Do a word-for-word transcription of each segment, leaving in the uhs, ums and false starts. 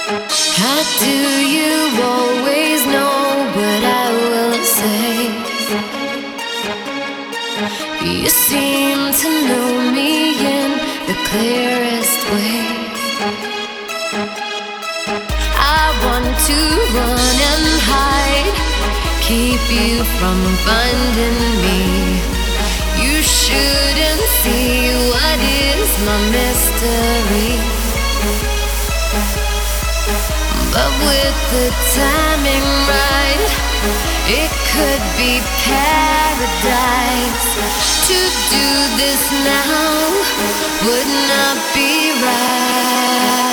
How do you always know what I will say? You seem to know me in the clearest way. I want to run and hide, keep you from finding me. You shouldn't see what is my mystery. But with the timing right, it could be paradise. To do this now would not be right.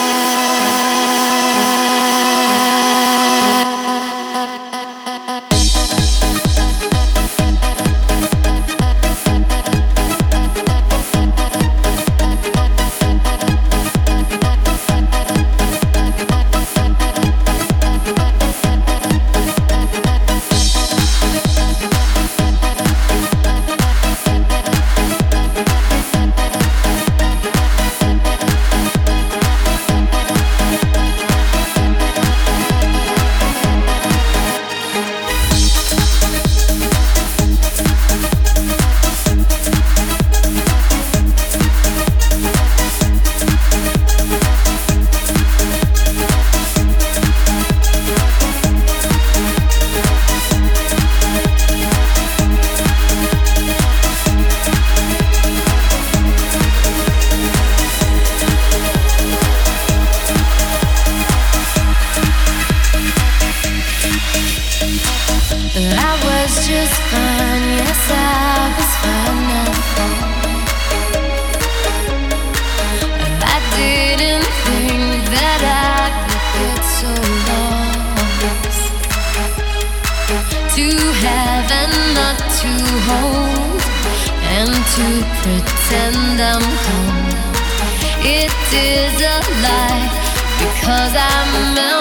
I was just fine, yes I was fine now. I didn't think that I could get so lost. To have and not to hold, and to pretend I'm calm. It is a lie, because I'm